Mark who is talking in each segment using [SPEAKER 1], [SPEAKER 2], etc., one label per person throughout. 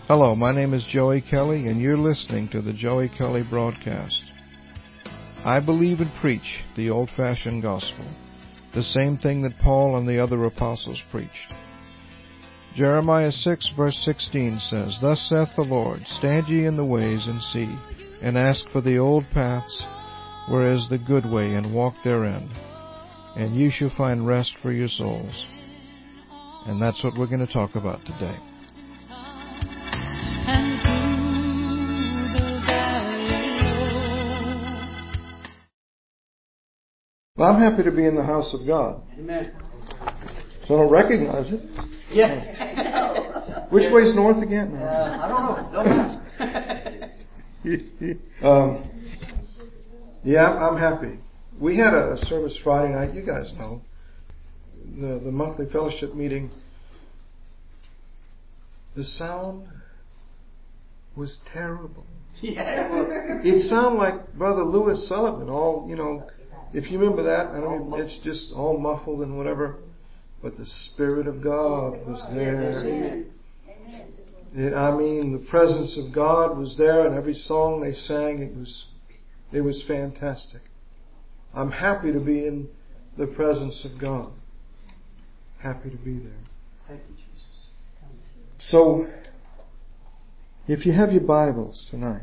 [SPEAKER 1] Hello, my name is Joey Kelly, and you're listening to the Joey Kelly Broadcast. I believe and preach the old-fashioned gospel, the same thing that Paul and the other apostles preached. Jeremiah 6, verse 16 says, Thus saith the Lord, Stand ye in the ways and see, and ask for the old paths, where is the good way, and walk therein, and ye shall find rest for your souls. And that's what we're going to talk about today. Well, I'm happy to be in the house of God.
[SPEAKER 2] Amen.
[SPEAKER 1] So I don't recognize it.
[SPEAKER 2] Yeah.
[SPEAKER 1] Which way's north again?
[SPEAKER 2] I don't know.
[SPEAKER 1] Yeah, I'm happy. We had a service Friday night. You guys know. The monthly fellowship meeting. The sound was terrible.
[SPEAKER 2] Yeah.
[SPEAKER 1] It sounded like Brother Louis Sullivan. If you remember that, it's just all muffled and whatever. But the Spirit of God was there. The presence of God was there, and every song they sang, it was fantastic. I'm happy to be in the presence of God. Happy to be there.
[SPEAKER 2] Thank you, Jesus.
[SPEAKER 1] So, if you have your Bibles tonight,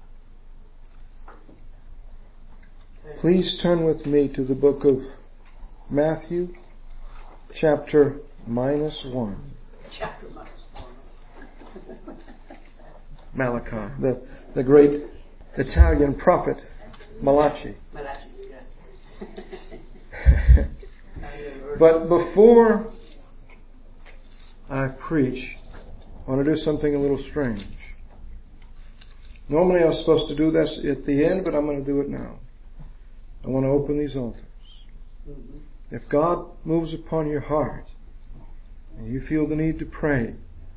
[SPEAKER 1] please turn with me to the book of Matthew, chapter -1.
[SPEAKER 2] Chapter -1.
[SPEAKER 1] Malachi, the great Italian prophet Malachi.
[SPEAKER 2] Yeah.
[SPEAKER 1] But before I preach, I want to do something a little strange. Normally I was supposed to do this at the end, but I'm going to do it now. I want to open these altars.
[SPEAKER 2] Mm-hmm.
[SPEAKER 1] If God moves upon your heart and you feel the need to pray,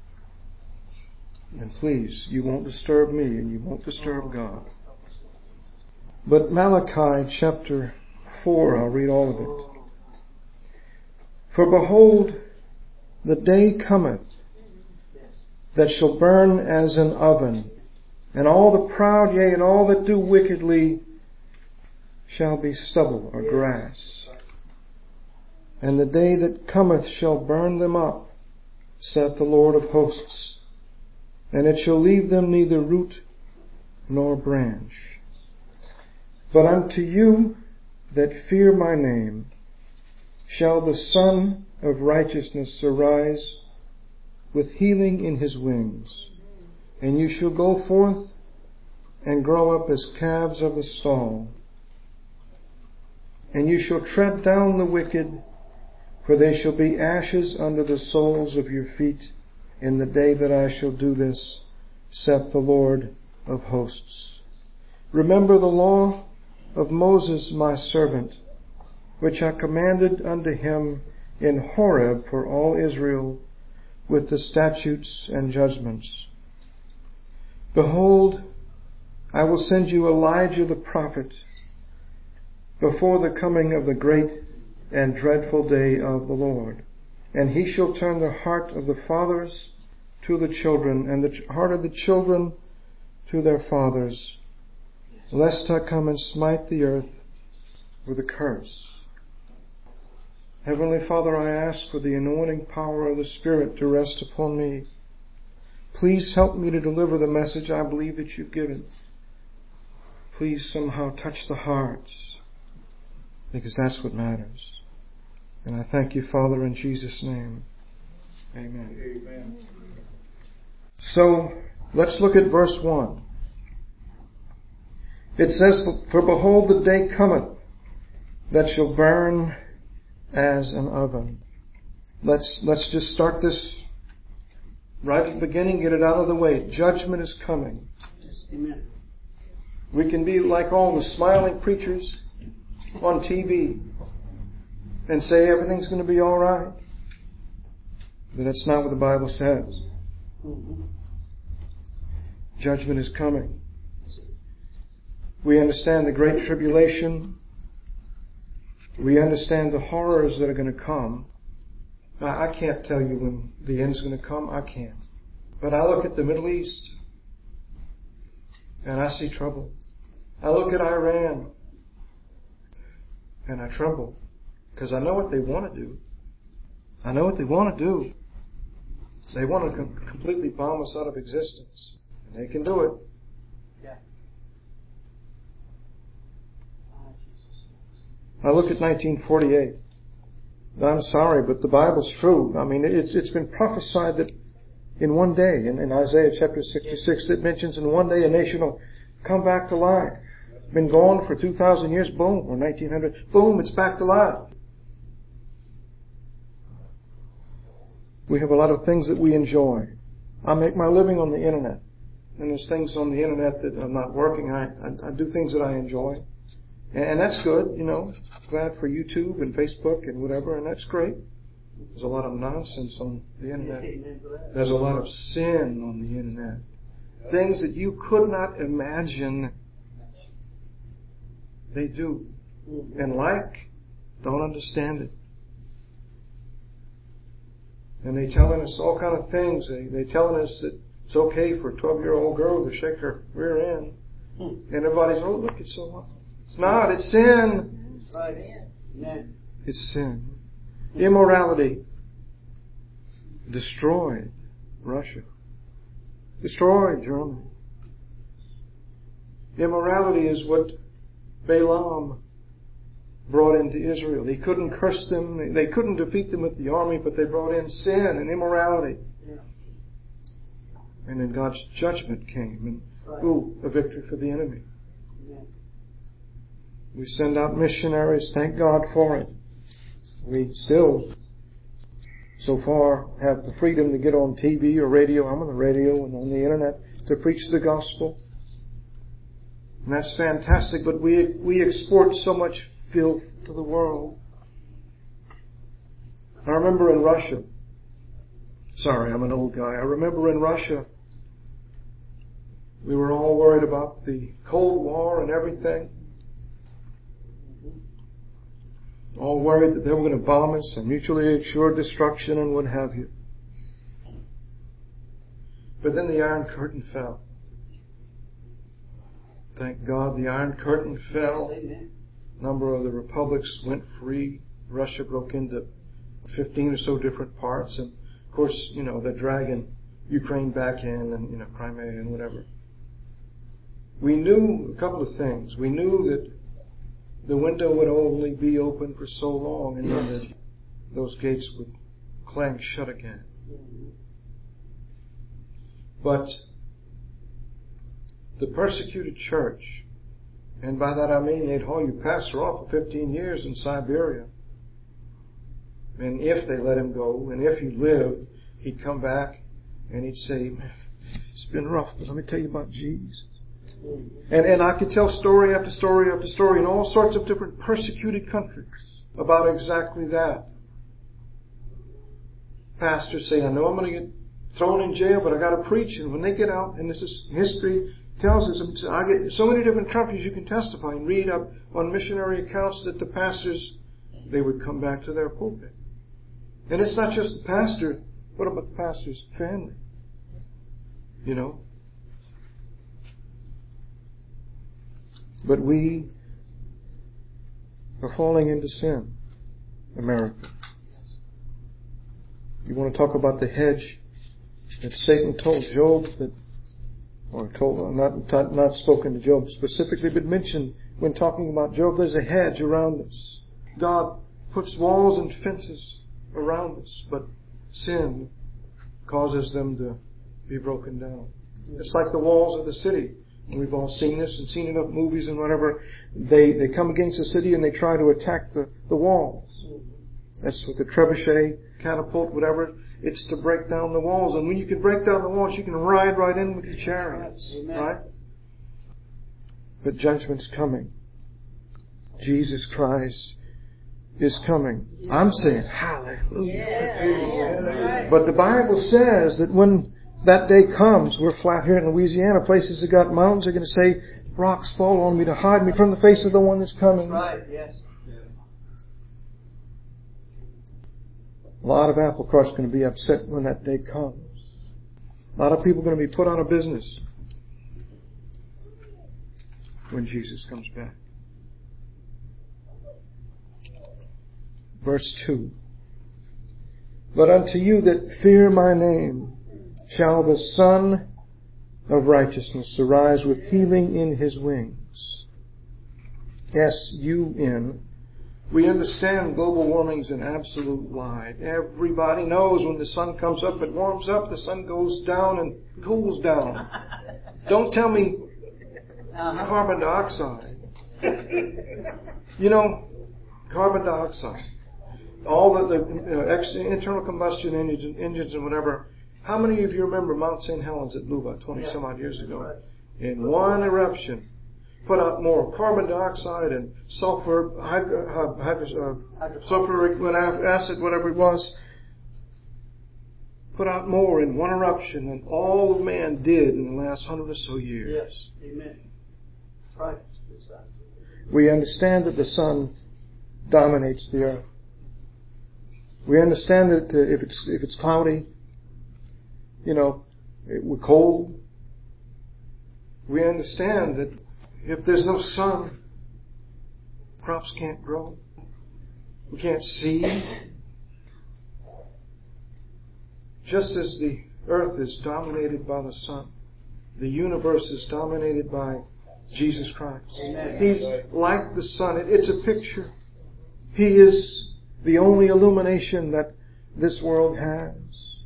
[SPEAKER 1] then please, you won't disturb me and you won't disturb God. But Malachi chapter 4, I'll read all of it. For behold, the day cometh that shall burn as an oven, and all the proud, yea, and all that do wickedly shall be stubble or grass. And the day that cometh shall burn them up, saith the Lord of hosts, and it shall leave them neither root nor branch. But unto you that fear my name shall the Son of Righteousness arise with healing in his wings, and you shall go forth and grow up as calves of the stall. And you shall tread down the wicked, for they shall be ashes under the soles of your feet in the day that I shall do this, saith the Lord of hosts. Remember the law of Moses my servant, which I commanded unto him in Horeb for all Israel, with the statutes and judgments. Behold, I will send you Elijah the prophet before the coming of the great and dreadful day of the Lord. And he shall turn the heart of the fathers to the children, and the heart of the children to their fathers, lest I come and smite the earth with a curse. Heavenly Father, I ask for the anointing power of the Spirit to rest upon me. Please help me to deliver the message I believe that you've given. Please somehow touch the hearts, because that's what matters. And I thank you, Father, in Jesus' name. Amen.
[SPEAKER 2] Amen.
[SPEAKER 1] So, let's look at verse 1. It says, For behold, the day cometh that shall burn as an oven. Let's just start this right at the beginning, get it out of the way. Judgment is coming.
[SPEAKER 2] Amen.
[SPEAKER 1] We can be like all the smiling preachers on TV and say everything's going to be all right. But that's not what the Bible says.
[SPEAKER 2] Mm-hmm.
[SPEAKER 1] Judgment is coming. We understand the Great Tribulation. We understand the horrors that are going to come. I can't tell you when the end's going to come. I can't. But I look at the Middle East and I see trouble. I look at Iran and I tremble because I know what they want to do. I know what they want to do. They want to completely bomb us out of existence. And they can do it.
[SPEAKER 2] Yeah.
[SPEAKER 1] I look at 1948. I'm sorry, but the Bible's true. I mean, it's been prophesied that in one day, in Isaiah chapter 66, it mentions in one day a nation will come back to life. Been gone for 2,000 years, boom, or 1900, boom, it's back to life. We have a lot of things that we enjoy. I make my living on the internet. And there's things on the internet that I'm not working. I do things that I enjoy. And that's good, you know. Glad for YouTube and Facebook and whatever, and that's great. There's a lot of nonsense on the internet. There's a lot of sin on the internet. Things that you could not imagine they do. And don't understand it. And they telling us all kind of things. They telling us that it's okay for a 12-year-old girl to shake her rear end. And everybody's, oh, look, it's so wrong. It's not. It's sin. It's sin. Immorality destroyed Russia. Destroyed Germany. Immorality is what Balaam brought into Israel. He couldn't curse them. They couldn't defeat them with the army, but they brought in sin and immorality. Yeah. And then God's judgment came. And a victory for the enemy. Yeah. We send out missionaries. Thank God for it. We still, so far, have the freedom to get on TV or radio. I'm on the radio and on the internet to preach the gospel. And that's fantastic, but we export so much filth to the world. I remember in Russia, sorry, I'm an old guy. I remember in Russia, we were all worried about the Cold War and everything. All worried that they were going to bomb us and mutually assured destruction and what have you. But then the Iron Curtain fell. Thank God the Iron Curtain fell. A number of the republics went free. Russia broke into 15 or so different parts. And of course, you know, they're dragging Ukraine back in and, you know, Crimea and whatever. We knew a couple of things. We knew that the window would only be open for so long and then that those gates would clang shut again. But the persecuted church, and by that I mean they'd haul your pastor off for 15 years in Siberia. And if they let him go, and if he lived, he'd come back and he'd say, it's been rough, but let me tell you about Jesus. And I could tell story after story after story in all sorts of different persecuted countries about exactly that. Pastors say, I know I'm going to get thrown in jail, but I got to preach. And when they get out, and this is history tells us, I get so many different countries you can testify and read up on missionary accounts that the pastors, they would come back to their pulpit. And it's not just the pastor. What about the pastor's family? You know? But we are falling into sin, America. You want to talk about the hedge that Satan told Job that, or told, not spoken to Job specifically, but mentioned when talking about Job, there's a hedge around us. God puts walls and fences around us, but sin causes them to be broken down. It's like the walls of the city. We've all seen this and seen enough movies and whatever. They come against the city and they try to attack the walls. That's what the trebuchet, catapult, whatever. It's to break down the walls. And when you can break down the walls, you can ride right in with your chariots. Right? But judgment's coming. Jesus Christ is coming. I'm saying hallelujah. But the Bible says that when that day comes, we're flat here in Louisiana, places that got mountains are going to say, rocks fall on me to hide me from the face of the one that's coming.
[SPEAKER 2] Right, yes.
[SPEAKER 1] A lot of apple crush going to be upset when that day comes. A lot of people are going to be put out of business when Jesus comes back. Verse 2. But unto you that fear my name shall the Son of Righteousness arise with healing in His wings. S-U-N. We understand global warming's an absolute lie. Everybody knows when the sun comes up, it warms up, the sun goes down and cools down. Don't tell me carbon dioxide. You know, carbon dioxide. All the internal combustion engines and whatever. How many of you remember Mount St. Helens at Luba 20 some odd years ago? In one eruption, put out more carbon dioxide and sulfur, sulfuric acid, whatever it was. Put out more in one eruption than all of man did in the last 100 or so years.
[SPEAKER 2] Yes. Amen. Right.
[SPEAKER 1] We understand that the sun dominates the earth. We understand that if it's cloudy, we're cold. We understand that if there's no sun, crops can't grow. We can't see. Just as the earth is dominated by the sun, the universe is dominated by Jesus Christ.
[SPEAKER 2] Amen.
[SPEAKER 1] He's like the sun. It's a picture. He is the only illumination that this world has.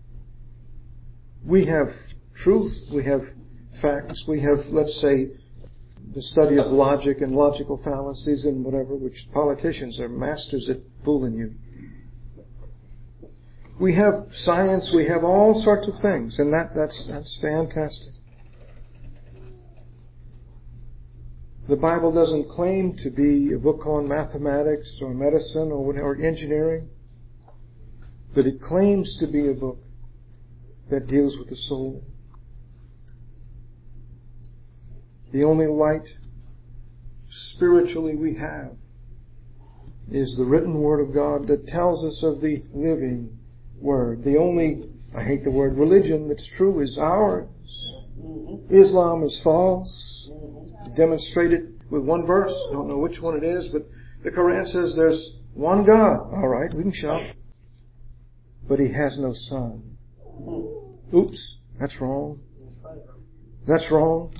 [SPEAKER 1] We have truth. We have facts. We have, let's say, the study of logic and logical fallacies and whatever, which politicians are masters at fooling you. We have science. We have all sorts of things, and that's fantastic. The Bible doesn't claim to be a book on mathematics or medicine or engineering, but it claims to be a book that deals with the soul. The only light spiritually we have is the written Word of God that tells us of the living Word. The only, I hate the word religion, that's true is ours. Islam is false. Demonstrated with one verse. Don't know which one it is, but the Quran says there's one God. All right, we can shout. But He has no son. Oops, that's wrong. That's wrong.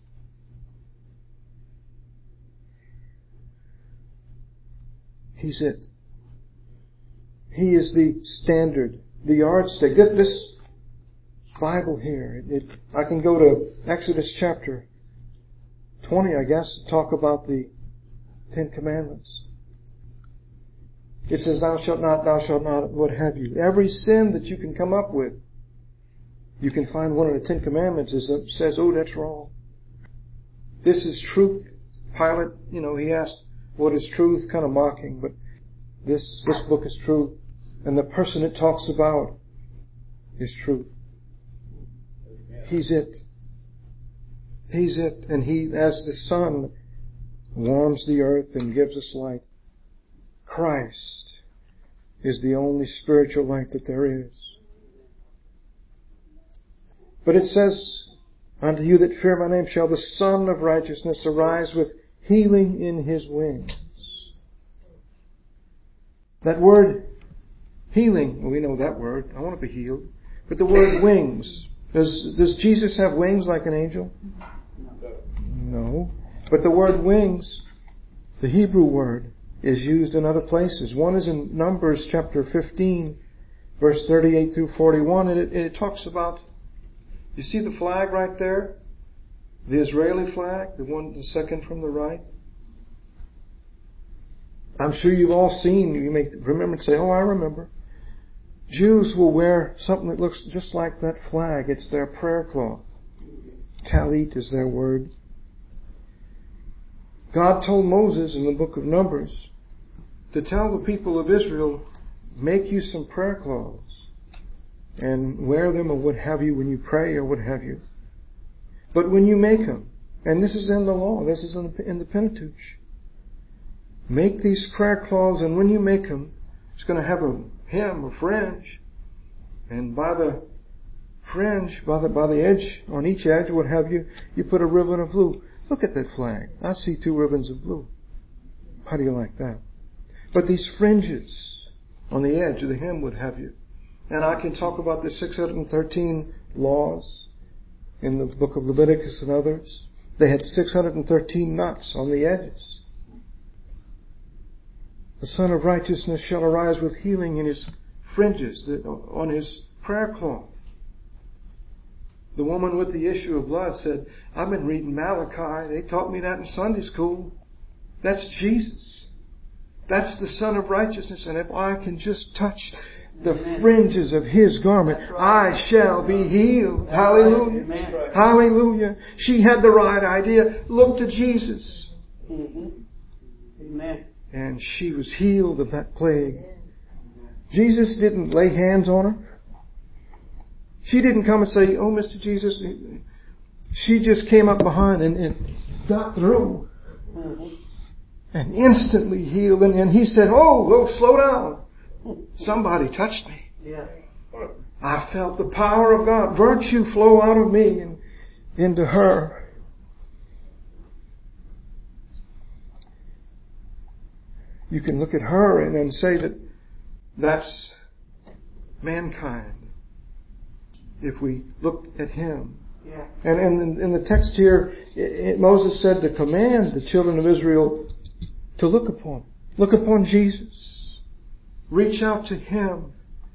[SPEAKER 1] He's it. He is the standard, the yardstick. This Bible here, I can go to Exodus chapter 20, I guess, talk about the 10 Commandments. It says, thou shalt not, what have you. Every sin that you can come up with, you can find one of the 10 Commandments that says, oh, that's wrong. This is truth. Pilate, he asked, what is truth? Kind of mocking, but this book is truth. And the person it talks about is truth. He's it. He's it. And He, as the sun warms the earth and gives us light, Christ is the only spiritual light that there is. But it says, unto you that fear my name shall the Son of Righteousness arise with healing in His wings. That word, healing, well, we know that word. I want to be healed. But the word wings, does Jesus have wings like an angel? No. But the word wings, the Hebrew word, is used in other places. One is in Numbers chapter 15, verse 38 through 41, and it talks about, you see the flag right there? The Israeli flag, the second from the right. I'm sure you've all seen, you may remember and say, oh, I remember. Jews will wear something that looks just like that flag. It's their prayer cloth. Talit is their word. God told Moses in the book of Numbers to tell the people of Israel, make you some prayer cloths and wear them or what have you when you pray or what have you. But when you make them, and this is in the law, this is in the Pentateuch, make these prayer cloths, and when you make them, it's going to have a hem or fringe, and by the fringe by the edge, on each edge, what have you, you put a ribbon of blue. Look at that flag. I see 2 ribbons of blue. How do you like that? But these fringes on the edge of the hem, what have you. And I can talk about the 613 laws in the book of Leviticus and others. They had 613 knots on the edges. The Son of Righteousness shall arise with healing in his fringes, on his prayer cloth. The woman with the issue of blood said, I've been reading Malachi. They taught me that in Sunday school. That's Jesus. That's the Son of Righteousness. And if I can just touch the fringes of his garment, I shall be healed. Hallelujah.
[SPEAKER 2] Amen.
[SPEAKER 1] Hallelujah. She had the right idea. Look to Jesus.
[SPEAKER 2] Amen.
[SPEAKER 1] And she was healed of that plague. Jesus didn't lay hands on her. She didn't come and say, oh, Mr. Jesus. She just came up behind and got through. And instantly healed. And he said, oh, slow down. Somebody touched me.
[SPEAKER 2] Yeah.
[SPEAKER 1] I felt the power of God. Virtue flow out of me and into her. You can look at her and then say that that's mankind. If we look at him.
[SPEAKER 2] Yeah.
[SPEAKER 1] And in the text here, Moses said to command the children of Israel to look upon Jesus. Reach out to him.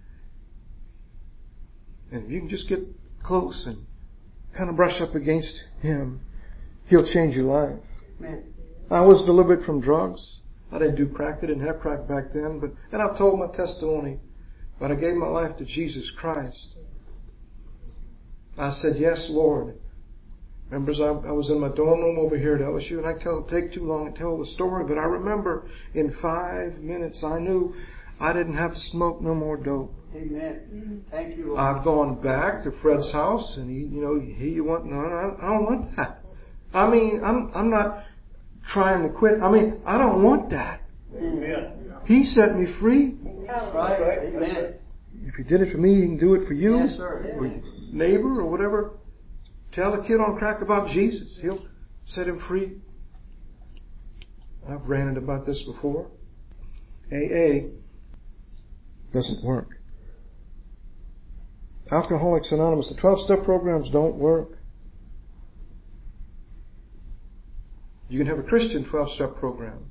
[SPEAKER 1] And if you can just get close and kind of brush up against him, he'll change your life.
[SPEAKER 2] Amen.
[SPEAKER 1] I was delivered from drugs. I didn't do crack. I didn't have crack back then. And I've told my testimony. But I gave my life to Jesus Christ. I said, yes, Lord. Remember, I was in my dorm room over here at LSU, and I can't take too long to tell the story, but I remember in 5 minutes I knew I didn't have to smoke no more dope.
[SPEAKER 2] Amen. Thank you, Lord.
[SPEAKER 1] I've gone back to Fred's house, and I don't want that. I mean, I'm not trying to quit. I mean, I don't want that.
[SPEAKER 2] Amen.
[SPEAKER 1] He set me free.
[SPEAKER 2] That's right. Amen.
[SPEAKER 1] If he did it for me, he can do it for you.
[SPEAKER 2] Yes, sir.
[SPEAKER 1] Or your neighbor or whatever. Tell a kid on crack about Jesus. He'll set him free. I've ranted about this before. AA doesn't work. Alcoholics Anonymous, the 12-step programs don't work. You can have a Christian 12-step program.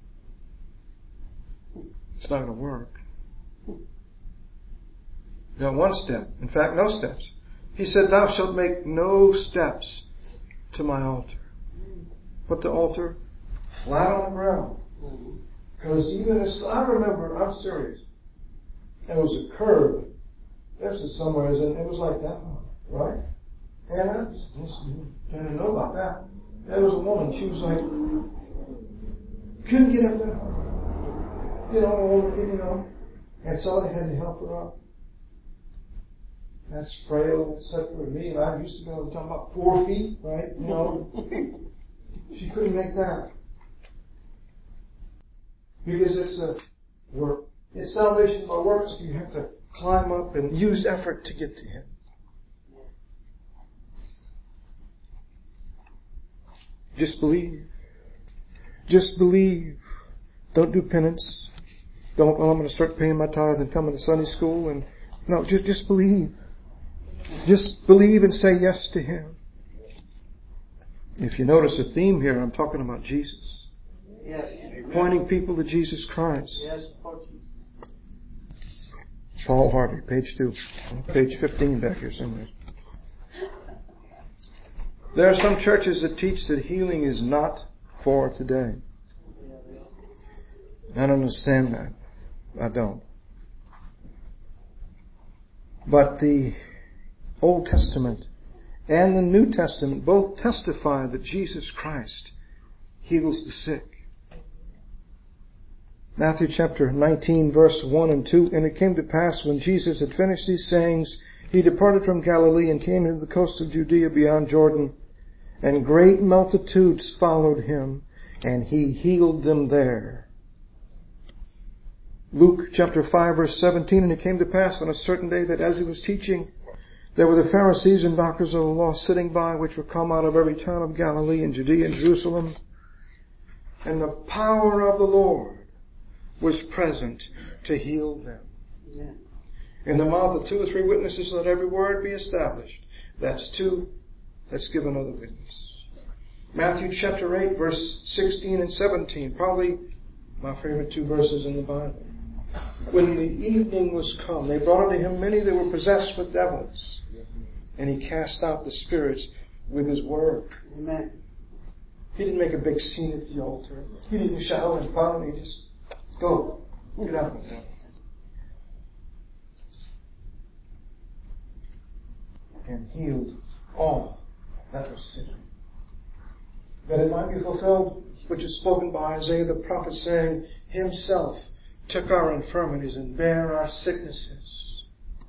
[SPEAKER 1] It's not going to work. Not one step. In fact, no steps. He said, thou shalt make no steps to my altar. Put the altar flat on the ground. Because I remember, I'm serious, there was a curve. This is somewhere, and it was like that one, right? And I didn't know about that. There was a woman, she was like, couldn't get up there. And somebody had to help her up. That's frail, etc. with me, and I used to be able to talk about 4 feet, right? She couldn't make that. Because it's a work. It's salvation by works. You have to climb up and use effort to get to him. Just believe. Just believe. Don't do penance. I'm going to start paying my tithe and coming to Sunday school. And no, just believe. Just believe and say yes to him. If you notice a theme here, I'm talking about Jesus.
[SPEAKER 2] Yes.
[SPEAKER 1] Pointing people to Jesus Christ.
[SPEAKER 2] Yes, Lord Jesus.
[SPEAKER 1] Paul Harvey, page 2. Page 15 back here somewhere. There are some churches that teach that healing is not for today. I don't understand that. I don't. But the Old Testament and the New Testament both testify that Jesus Christ heals the sick. Matthew chapter 19 verse 1 and 2. And it came to pass when Jesus had finished these sayings, he departed from Galilee and came into the coast of Judea beyond Jordan. And great multitudes followed him, and he healed them there. Luke chapter 5 verse 17. And it came to pass on a certain day that as he was teaching, There were the Pharisees and doctors of the law sitting by, which were come out of every town of Galilee and Judea and Jerusalem. And the power of the Lord was present to heal them.
[SPEAKER 2] Amen.
[SPEAKER 1] In the mouth of 2 or 3 witnesses, let every word be established. That's 2. Let's give another witness. Matthew chapter 8, verse 16 and 17. Probably my favorite 2 verses in the Bible. When the evening was come, they brought unto him many that were possessed with devils. And he cast out the spirits with his word.
[SPEAKER 2] Amen.
[SPEAKER 1] He didn't make a big scene at the altar. He didn't shout and pound. He just, go, get out of the devil. And healed all that was sick. That it might be fulfilled which is spoken by Isaiah the prophet, saying, Himself took our infirmities and bare our sicknesses.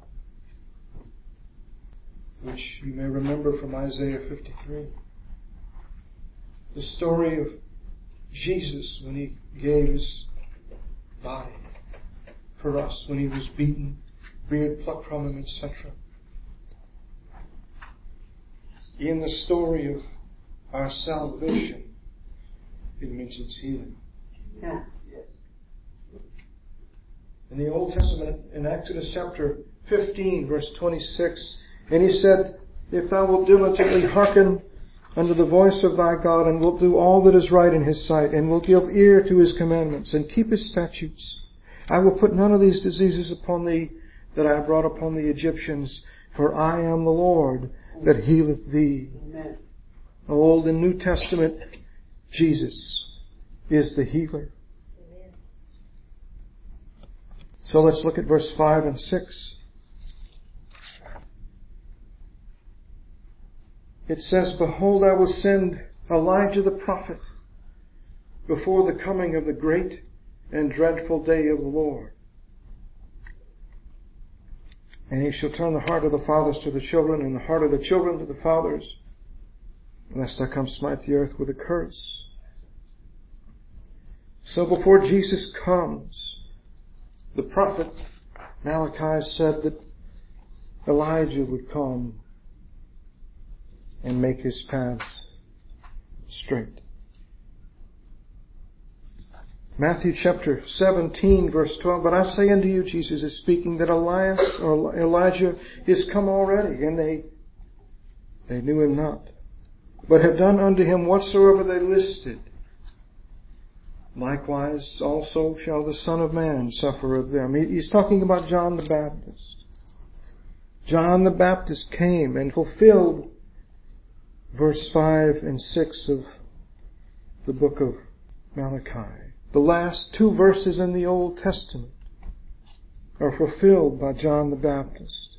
[SPEAKER 1] Which you may remember from Isaiah 53. The story of Jesus when He gave His body for us, when He was beaten, beard plucked from Him, etc. In the story of our salvation, it mentions healing.
[SPEAKER 2] Yeah. Yes.
[SPEAKER 1] In the Old Testament, in Exodus chapter 15, verse 26, and He said, If thou wilt diligently hearken unto the voice of thy God, and wilt do all that is right in His sight, and wilt give ear to His commandments, and keep His statutes, I will put none of these diseases upon thee that I brought upon the Egyptians, for I am the Lord that healeth thee.
[SPEAKER 2] Amen.
[SPEAKER 1] Old and New Testament, Jesus is the healer.
[SPEAKER 3] Amen.
[SPEAKER 1] So let's look at verse 5 and 6. It says, Behold, I will send Elijah the prophet before the coming of the great and dreadful day of the Lord. And he shall turn the heart of the fathers to the children, and the heart of the children to the fathers, lest I come smite the earth with a curse. So before Jesus comes, the prophet Malachi said that Elijah would come and make His paths straight. Matthew chapter 17, verse 12. But I say unto you, Jesus is speaking, that Elias or Elijah is come already, and they knew him not, but have done unto him whatsoever they listed. Likewise also shall the Son of Man suffer of them. He's talking about John the Baptist. John the Baptist came and fulfilled verse 5 and 6 of the book of Malachi. The last 2 verses in the Old Testament are fulfilled by John the Baptist.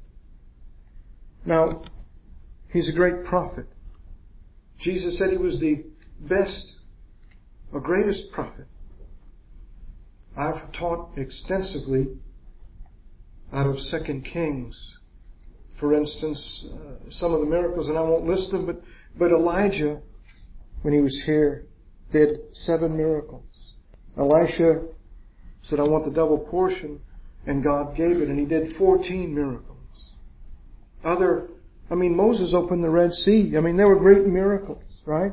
[SPEAKER 1] Now, he's a great prophet. Jesus said he was the best or greatest prophet. I've taught extensively out of 2 Kings. For instance, some of the miracles, and I won't list them, but Elijah, when he was here, did 7 miracles. Elisha said, I want the double portion, and God gave it, and he did 14 miracles. Moses opened the Red Sea. There were great miracles, right?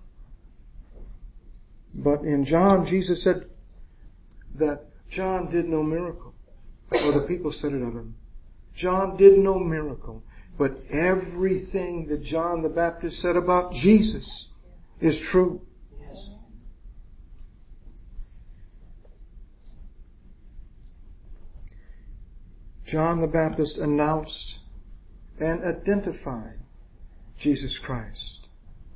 [SPEAKER 1] But in John, Jesus said that John did no miracle. Or the people said it of him. John did no miracle. But everything that John the Baptist said about Jesus is true.
[SPEAKER 2] Yes.
[SPEAKER 1] John the Baptist announced and identified Jesus Christ.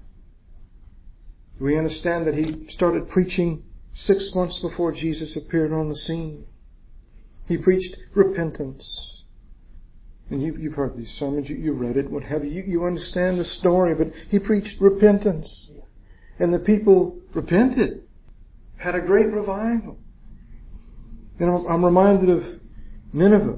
[SPEAKER 1] We understand that he started preaching 6 months before Jesus appeared on the scene. He preached repentance. And you've heard these sermons, you read it, what have you. You understand the story, but he preached repentance. And the people repented. Had a great revival. I'm reminded of Nineveh.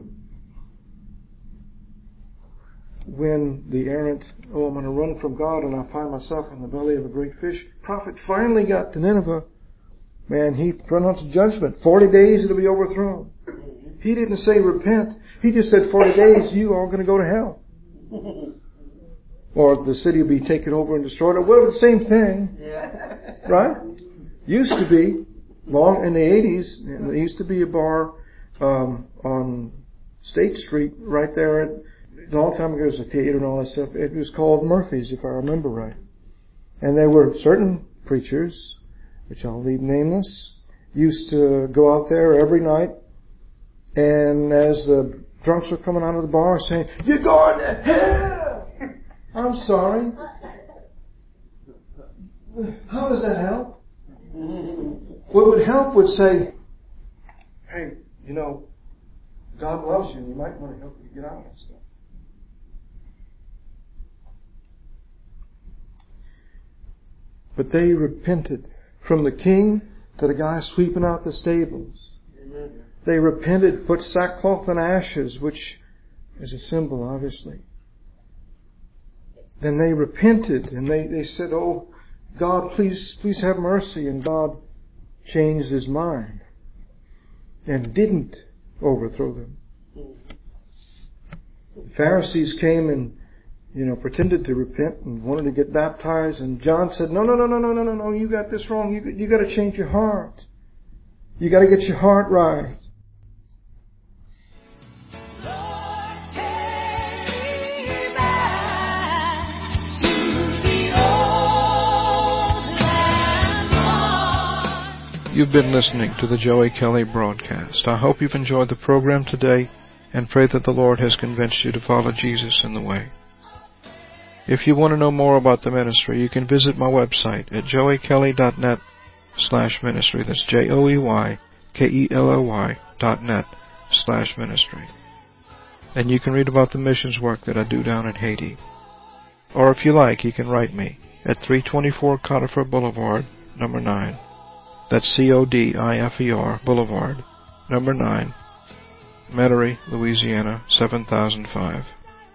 [SPEAKER 1] When the errant, I'm going to run from God and I find myself in the belly of a great fish. Prophet finally got to Nineveh. Man, he pronounced judgment. 40 days it'll be overthrown. He didn't say repent. He just said 40 days you are going to go to hell. Or the city will be taken over and destroyed. Or whatever, the same thing.
[SPEAKER 2] Yeah.
[SPEAKER 1] Right? Used to be, long in the 80s, there used to be a bar on State Street right there. A long time ago, there was a theater and all that stuff. It was called Murphy's, if I remember right. And there were certain preachers, which I'll leave nameless, used to go out there every night, and as the drunks were coming out of the bar saying, "You're going to hell!" I'm sorry. How does that help? What would help would say, "Hey, you know, God loves you and He might want to help you get out of that stuff." But they repented. From the king to the guy sweeping out the stables. Amen. They repented, put sackcloth and ashes, which is a symbol, obviously. Then they repented and they said, "Oh, God, please have mercy." And God changed His mind and didn't overthrow them. The Pharisees came and pretended to repent and wanted to get baptized. And John said, No, you got this wrong. You got to change your heart. You got to get your heart right.
[SPEAKER 3] Lord, take me back to the old land.
[SPEAKER 1] You've been listening to the Joey Kelly broadcast. I hope you've enjoyed the program today and pray that the Lord has convinced you to follow Jesus in the way. If you want to know more about the ministry, you can visit my website at joeykelly.net/ministry. That's joeykelly.net/ministry. And you can read about the missions work that I do down in Haiti. Or if you like, you can write me at 324 Conifer Boulevard, number 9. That's Codifer Boulevard, number 9, Metairie, Louisiana, 7005.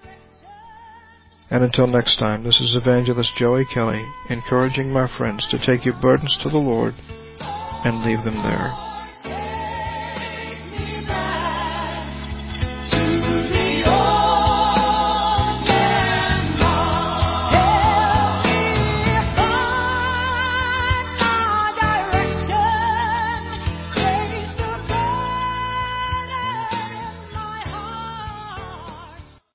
[SPEAKER 1] And until next time, this is Evangelist Joey Kelly, encouraging my friends to take your burdens to the Lord and leave them there.